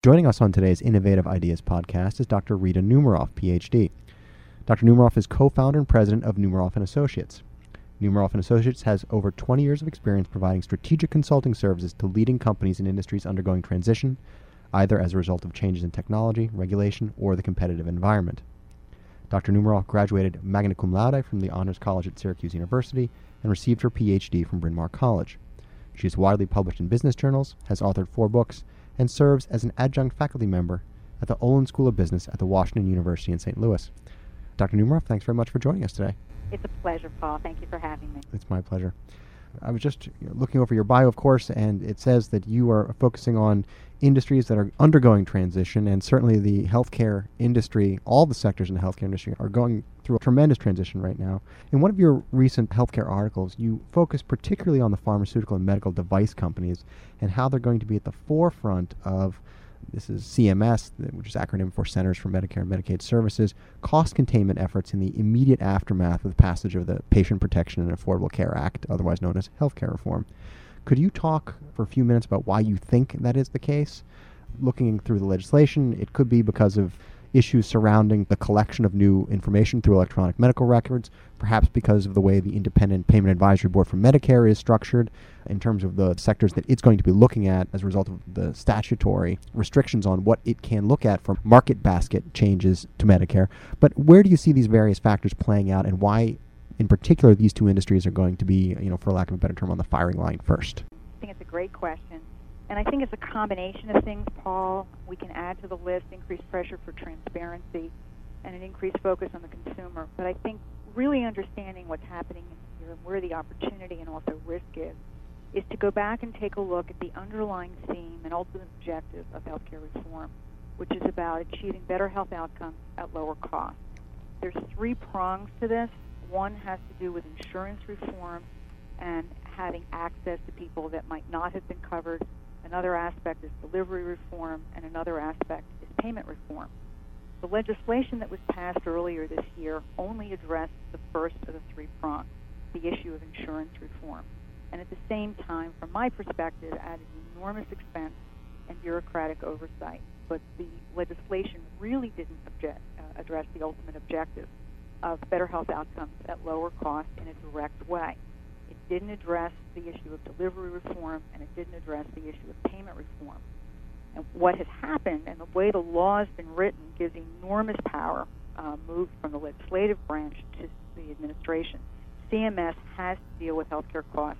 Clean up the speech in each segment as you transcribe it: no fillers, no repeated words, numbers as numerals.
Joining us on today's Innovative Ideas podcast is Dr. Rita Numeroff, PhD. Dr. Numeroff is co-founder and president of Numeroff & Associates. Numeroff & Associates has over 20 years of experience providing strategic consulting services to leading companies in industries undergoing transition, either as a result of changes in technology, regulation, or the competitive environment. Dr. Numeroff graduated magna cum laude from the Honors College at Syracuse University and received her PhD from Bryn Mawr College. She is widely published in business journals, has authored 4 books, and serves as an adjunct faculty member at the Olin School of Business at the Washington University in St. Louis. Dr. Numeroff, thanks very much for joining us today. It's a pleasure, Paul. Thank you for having me. It's my pleasure. I was just looking over your bio, of course, and it says that you are focusing on industries that are undergoing transition, and certainly the healthcare industry, all the sectors in the healthcare industry are going through a tremendous transition right now. In one of your recent healthcare articles, you focus particularly on the pharmaceutical and medical device companies and how they're going to be at the forefront of, this is CMS, which is acronym for Centers for Medicare and Medicaid Services, cost containment efforts in the immediate aftermath of the passage of the Patient Protection and Affordable Care Act, otherwise known as healthcare reform. Could you talk for a few minutes about why you think that is the case? Looking through the legislation, it could be because of issues surrounding the collection of new information through electronic medical records, perhaps because of the way the Independent Payment Advisory Board for Medicare is structured in terms of the sectors that it's going to be looking at as a result of the statutory restrictions on what it can look at for market basket changes to Medicare. But where do you see these various factors playing out, and why in particular these two industries are going to be, for lack of a better term, on the firing line first? I think it's a great question. And I think it's a combination of things, Paul. We can add to the list increased pressure for transparency and an increased focus on the consumer. But I think really understanding what's happening here and where the opportunity and also risk is to go back and take a look at the underlying theme and ultimate objective of healthcare reform, which is about achieving better health outcomes at lower cost. There's 3 prongs to this. One has to do with insurance reform and having access to people that might not have been covered. Another aspect is delivery reform, and another aspect is payment reform. The legislation that was passed earlier this year only addressed the first of the 3 prongs, the issue of insurance reform, and at the same time, from my perspective, added enormous expense and bureaucratic oversight. But the legislation really didn't address the ultimate objective of better health outcomes at lower cost in a direct way. It didn't address the issue of delivery reform, and it didn't address the issue of payment reform. And what has happened, and the way the law has been written, gives enormous power moved from the legislative branch to the administration. CMS has to deal with healthcare costs.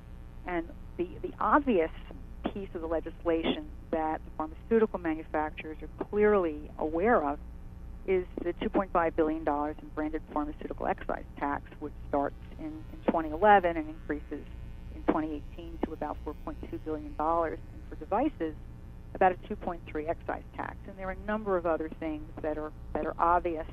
And the obvious piece of the legislation that the pharmaceutical manufacturers are clearly aware of is the $2.5 billion in branded pharmaceutical excise tax, which starts in 2011 and increases in 2018 to about $4.2 billion. And for devices, about a 2.3 excise tax. And there are a number of other things that are obvious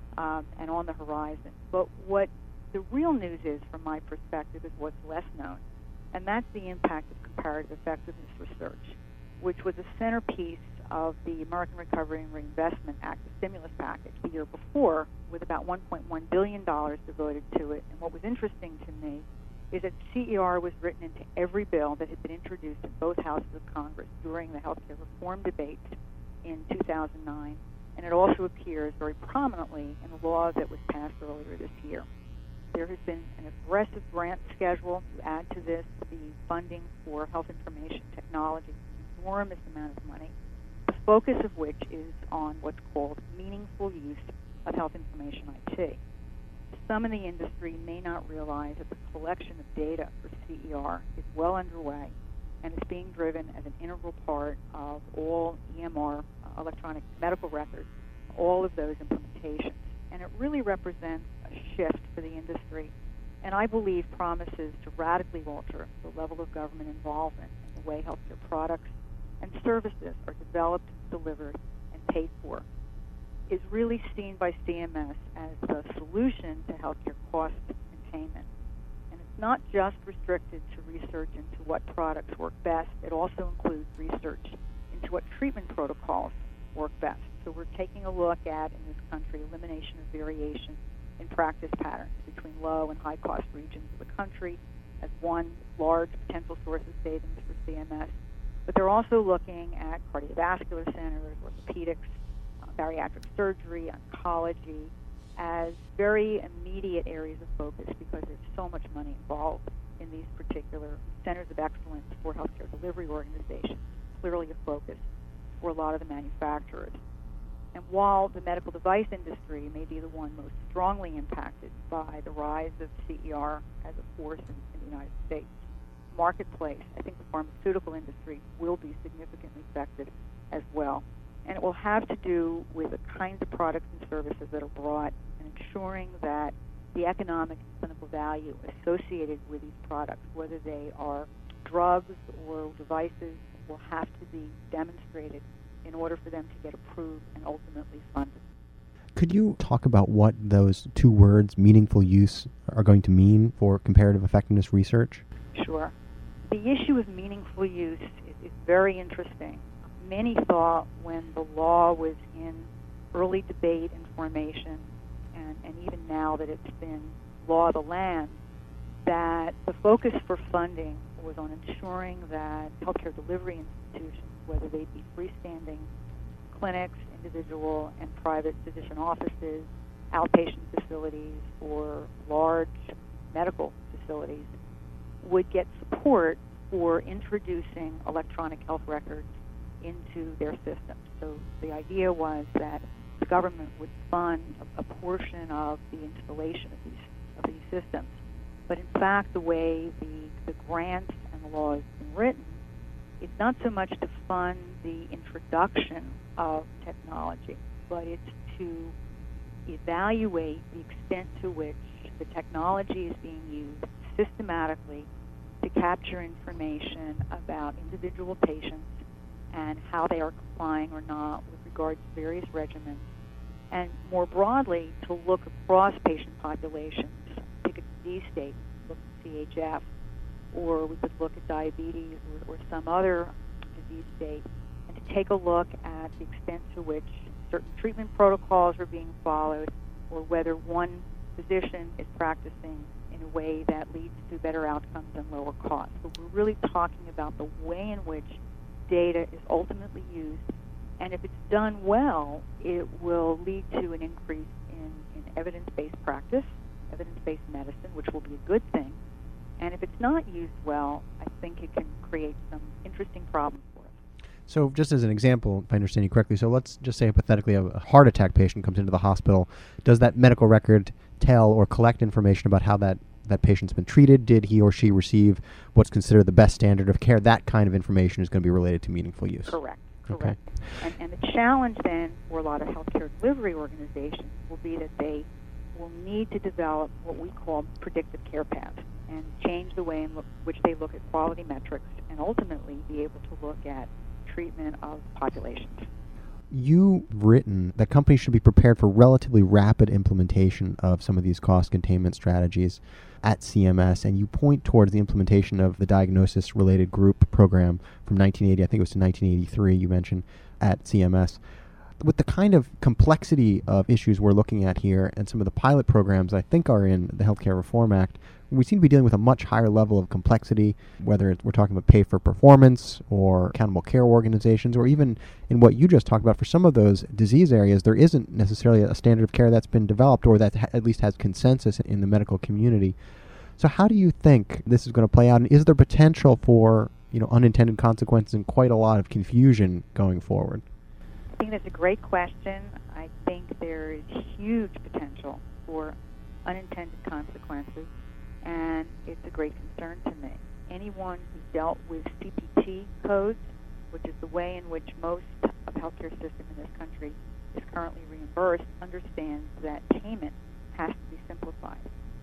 and on the horizon. But what the real news is, from my perspective, is what's less known, and that's the impact of comparative effectiveness research, which was a centerpiece of the American Recovery and Reinvestment Act, the stimulus package, the year before, with about $1.1 billion devoted to it. And what was interesting to me is that CER was written into every bill that had been introduced in both houses of Congress during the healthcare reform debates in 2009, and it also appears very prominently in the law that was passed earlier this year. There has been an aggressive grant schedule to add to this the funding for health information technology, an enormous amount of money, the focus of which is on what's called meaningful use of health information IT. Some in the industry may not realize that the collection of data for CER is well underway and is being driven as an integral part of all EMR, electronic medical records, all of those implementations. And it really represents a shift for the industry, and I believe promises to radically alter the level of government involvement in the way healthcare products and services are developed, delivered, and paid for. Is really seen by CMS as the solution to healthcare cost containment. And it's not just restricted to research into what products work best. It also includes research into what treatment protocols work best. So we're taking a look at, in this country, elimination of variation in practice patterns between low and high-cost regions of the country as one large potential source of savings for CMS. But they're also looking at cardiovascular centers, orthopedics, bariatric surgery, oncology, as very immediate areas of focus because there's so much money involved in these particular centers of excellence for healthcare delivery organizations. Clearly a focus for a lot of the manufacturers. And while the medical device industry may be the one most strongly impacted by the rise of CER as a force in the United States marketplace, I think the pharmaceutical industry will be significantly affected as well. And it will have to do with the kinds of products and services that are brought and ensuring that the economic and clinical value associated with these products, whether they are drugs or devices, will have to be demonstrated in order for them to get approved and ultimately funded. Could you talk about what those two words, meaningful use, are going to mean for comparative effectiveness research? Sure. The issue of meaningful use is very interesting. Many thought when the law was in early debate and formation, and even now that it's been law of the land, that the focus for funding was on ensuring that healthcare delivery institutions, whether they be freestanding clinics, individual and private physician offices, outpatient facilities, or large medical facilities, would get support for introducing electronic health records into their systems. So the idea was that the government would fund a portion of the installation of these systems. But in fact, the way the grants and the law has been written, it's not so much to fund the introduction of technology, but it's to evaluate the extent to which the technology is being used systematically to capture information about individual patients and how they are complying or not with regard to various regimens, and more broadly to look across patient populations, pick a disease state, look at CHF, or we could look at diabetes or some other disease state, and to take a look at the extent to which certain treatment protocols are being followed, or whether one physician is practicing in a way that leads to better outcomes and lower costs. So we're really talking about the way in which data is ultimately used, and if it's done well, it will lead to an increase in evidence-based practice, evidence-based medicine, which will be a good thing. And if it's not used well, I think it can create some interesting problems for us. So just as an example, if I understand you correctly, so let's just say hypothetically a heart attack patient comes into the hospital. Does that medical record tell or collect information about how that patient's been treated? Did he or she receive what's considered the best standard of care? That kind of information is going to be related to meaningful use. Correct. Okay. And the challenge then for a lot of healthcare delivery organizations will be that they will need to develop what we call predictive care paths and change the way in which they look at quality metrics and ultimately be able to look at treatment of populations. You've written that companies should be prepared for relatively rapid implementation of some of these cost containment strategies at CMS, and you point towards the implementation of the diagnosis-related group program from 1980, I think it was to 1983, you mentioned, at CMS. With the kind of complexity of issues we're looking at here and some of the pilot programs I think are in the Healthcare Reform Act, we seem to be dealing with a much higher level of complexity, whether we're talking about pay for performance or accountable care organizations, or even in what you just talked about, for some of those disease areas, there isn't necessarily a standard of care that's been developed or that at least has consensus in the medical community. So how do you think this is going to play out, and is there potential for unintended consequences and quite a lot of confusion going forward? I think that's a great question. I think there is huge potential for unintended consequences, and it's a great concern to me. Anyone who's dealt with CPT codes, which is the way in which most of the healthcare system in this country is currently reimbursed, understands that payment has to be simplified.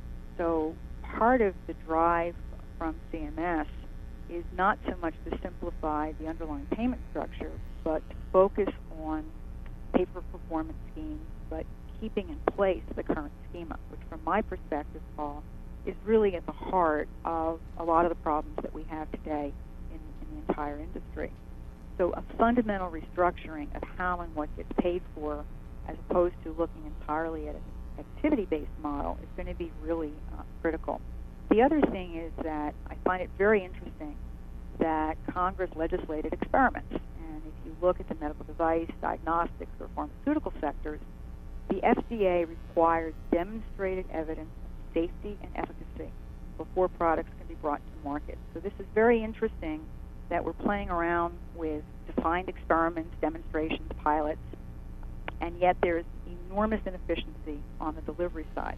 So part of the drive from CMS is not so much to simplify the underlying payment structure, but to focus on pay-for-performance schemes, but keeping in place the current schema, which from my perspective, Paul, is really at the heart of a lot of the problems that we have today in the entire industry. So a fundamental restructuring of how and what gets paid for, as opposed to looking entirely at an activity-based model, is going to be really critical. The other thing is that I find it very interesting that Congress legislated experiments. And if you look at the medical device, diagnostics, or pharmaceutical sectors, the FDA requires demonstrated evidence of safety and efficacy before products can be brought to market. So this is very interesting that we're playing around with defined experiments, demonstrations, pilots, and yet there's enormous inefficiency on the delivery side.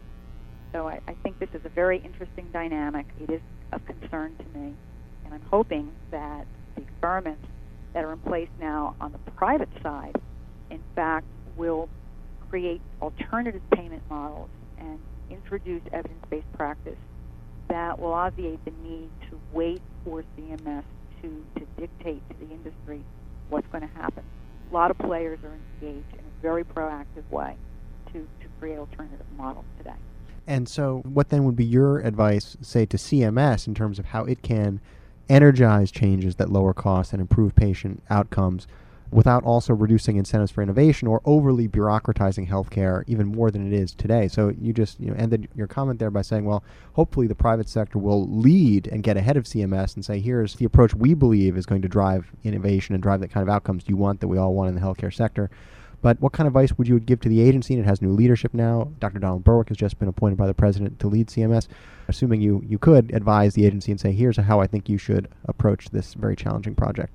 So I think this is a very interesting dynamic. It is of concern to me, and I'm hoping that the experiments that are in place now on the private side, in fact, will create alternative payment models and introduce evidence-based practice that will obviate the need to wait for CMS to dictate to the industry what's going to happen. A lot of players are engaged in a very proactive way to create alternative models today. And so what then would be your advice, say, to CMS in terms of how it can energize changes that lower costs and improve patient outcomes without also reducing incentives for innovation or overly bureaucratizing healthcare even more than it is today? So you just ended your comment there by saying, well, hopefully the private sector will lead and get ahead of CMS and say, here's the approach we believe is going to drive innovation and drive the kind of outcomes you want that we all want in the healthcare sector. But what kind of advice would you give to the agency? And it has new leadership now. Dr. Donald Berwick has just been appointed by the president to lead CMS. Assuming you could advise the agency and say, here's how I think you should approach this very challenging project.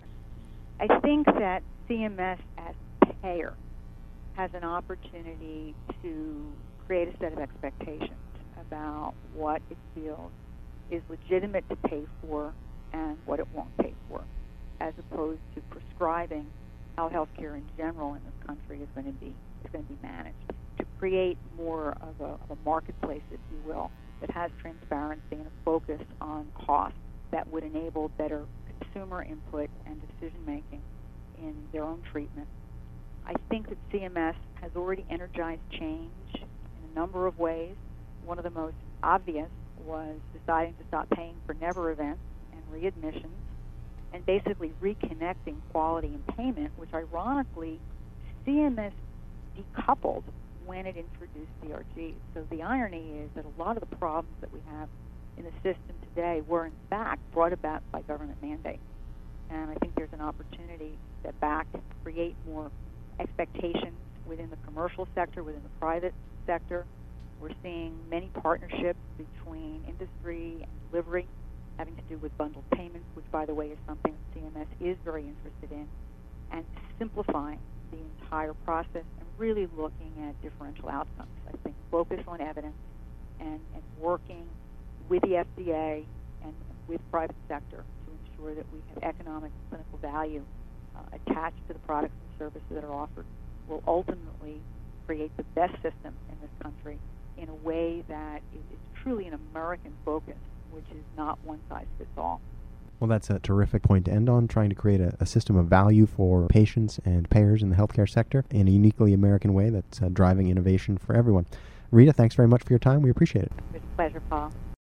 I think that CMS as payer has an opportunity to create a set of expectations about what it feels is legitimate to pay for and what it won't pay for, as opposed to prescribing how healthcare in general in this country is going to be managed. To create more of a marketplace, if you will, that has transparency and a focus on cost that would enable better consumer input and decision making in their own treatment. I think that CMS has already energized change in a number of ways. One of the most obvious was deciding to stop paying for never events and readmissions, and basically reconnecting quality and payment, which ironically CMS decoupled when it introduced DRGs. So the irony is that a lot of the problems that we have in the system today were in fact brought about by government mandate. And I think there's an opportunity to step back and create more expectations within the commercial sector, within the private sector. We're seeing many partnerships between industry and delivery having to do with bundled payments, which, by the way, is something that CMS is very interested in, and simplifying the entire process and really looking at differential outcomes. I think focus on evidence and working with the FDA and with private sector to ensure that we have economic and clinical value attached to the products and services that are offered will ultimately create the best system in this country in a way that is truly an American focus, which is not one size fits all. Well, that's a terrific point to end on, trying to create a system of value for patients and payers in the healthcare sector in a uniquely American way that's driving innovation for everyone. Rita, thanks very much for your time. We appreciate it. It was a pleasure, Paul.